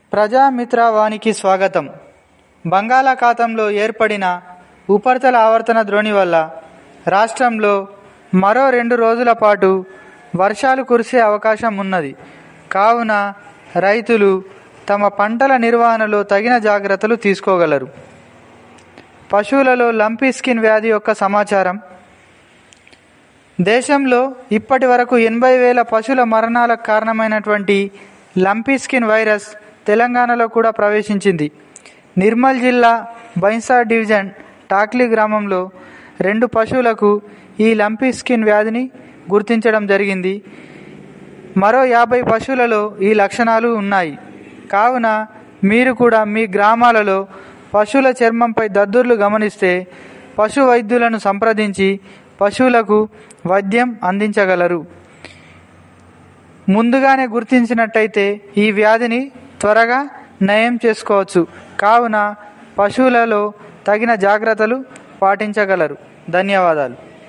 ప్రజామిత్ర వానికి స్వాగతం. బంగాళాఖాతంలో ఏర్పడిన ఉపరితల ఆవర్తన ద్రోణి వల్ల రాష్ట్రంలో మరో 2 రోజుల పాటు వర్షాలు కురిసే అవకాశం ఉన్నది. కావున రైతులు తమ పంటల నిర్వహణలో తగిన జాగ్రత్తలు తీసుకోగలరు. పశువులలో లంపీ స్కిన్ వ్యాధి యొక్క సమాచారం. దేశంలో ఇప్పటి వరకు 80,000 పశువుల మరణాలకు కారణమైనటువంటి లంపీ స్కిన్ వైరస్ తెలంగాణలో కూడా ప్రవేశించింది. నిర్మల్ జిల్లా బైన్సా డివిజన్ టాక్లీ గ్రామంలో 2 పశువులకు ఈ లంపీ స్కిన్ వ్యాధిని గుర్తించడం జరిగింది. మరో 50 పశువులలో ఈ లక్షణాలు ఉన్నాయి. కావున మీరు కూడా మీ గ్రామాలలో పశువుల చర్మంపై దద్దుర్లు గమనిస్తే పశు వైద్యులను సంప్రదించి పశువులకు వైద్యం అందించగలరు. ముందుగానే గుర్తించినట్టయితే ఈ వ్యాధిని త్వరగా నయం చేసుకోవచ్చు. కావున పశువులలో తగిన జాగ్రత్తలు పాటించగలరు. ధన్యవాదాలు.